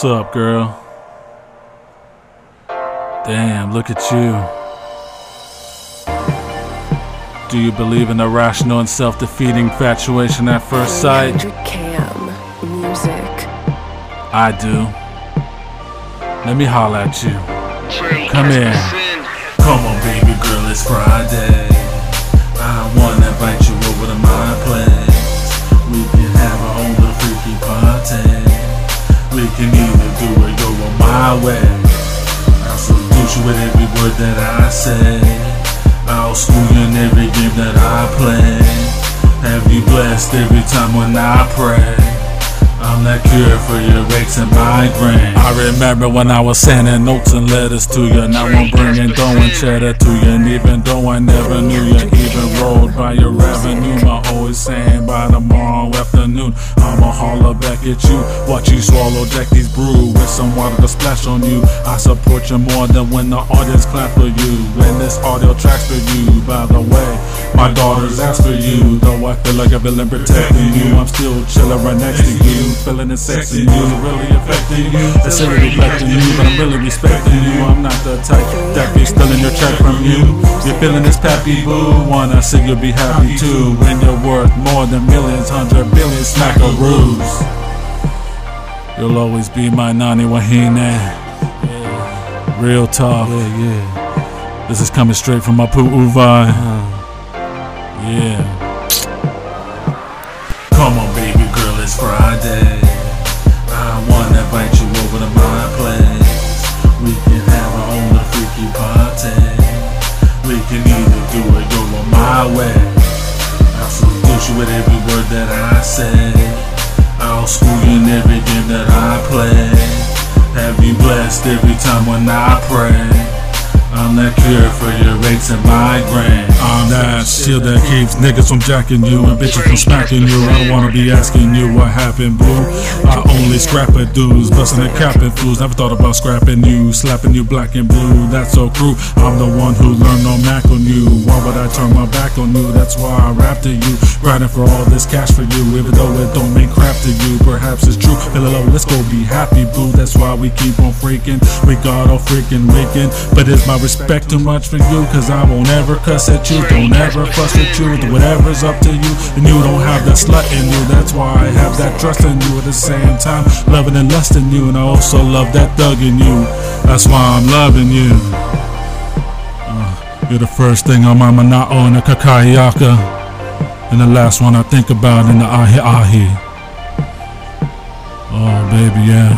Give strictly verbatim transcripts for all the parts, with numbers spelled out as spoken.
What's up, girl? Damn, look at you. Do you believe in irrational and self-defeating infatuation at first sight? Cam music. I do. Let me holler at you. Come here. Come on, baby girl, it's Friday. I wanna invite you over to my place. We can have our own little freaky party. We can either do it, go on my way. I'll salute you with every word that I say. I'll school you in every game that I play. Have you blessed every time when I pray. I'm that cure for your aches and migraine. I remember when I was sending notes and letters to you. Now I'm bringing dough and cheddar to you. And even though I never knew you, even rolled by your avenue, I always saying by tomorrow afternoon I'ma holler back at you. Watch you swallow Jackie's brew with some water to splash on you. I support you more than when the audience clap for you. When this audio tracks for you, by the way, my daughters ask for you. Though I feel like I've been protecting you, I'm still chilling right next to you. Feeling and sexing you, really affecting you. It's really reflecting you, but I'm really respecting you. I'm not the type that be stealing your check from you. You're feeling this pappy boo, wanna see you be happy too. When you're worth more than millions, hundred billion smackaroos. You'll always be my Nani Wahine. Real talk. Yeah, yeah. This is coming straight from my poo vibe. Yeah. Come on, baby girl, it's Friday. I wanna invite you over to my place. We can have our own little freaky party. We can either do it, go on my way. I'll salute you with every word that I say. I'll school you in every game that I play. Have you blessed every time when I pray. I'm that cure for your aches and migraine. I'm that shield that keeps niggas from jacking you and bitches from smacking you. I don't wanna be asking you what happened, boo. I only scrap at dudes, busting and capping fools. Never thought about scrapping you, slapping you black and blue. That's so cruel. I'm the one who learned no Mac on you. Why would I turn my back on you? That's why I rap to you, grinding for all this cash for you. Even though it don't mean crap to you, perhaps it's true. Feel low, let's go be happy, boo. That's why we keep on freaking. We got all freaking waking, but it's my respect too much for you, cause I won't ever cuss at you. Don't ever fuss with you, do whatever's up to you. And you don't have that slut in you, that's why I have that trust in you. At the same time, loving and lusting you. And I also love that thug in you, that's why I'm loving you. uh, You're the first thing on my mana'o and the kakayaka, and the last one I think about in the ahi ahi. Oh baby, yeah.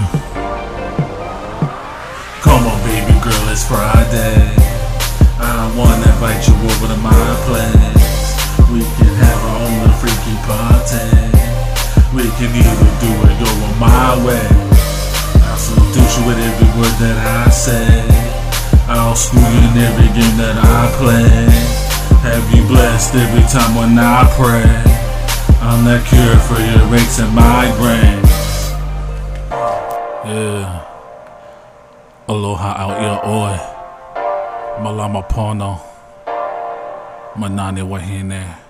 Come on baby girl, it's Friday. I wanna invite you over to my place. We can have our own little freaky party. We can either do it, go on my way. I'll salute you with every word that I say. I'll school you in every game that I play. Have you blessed every time when I pray. I'm that cure for your aches and migraines. Yeah. Aloha out your oi. Malama pono. Manani wahine.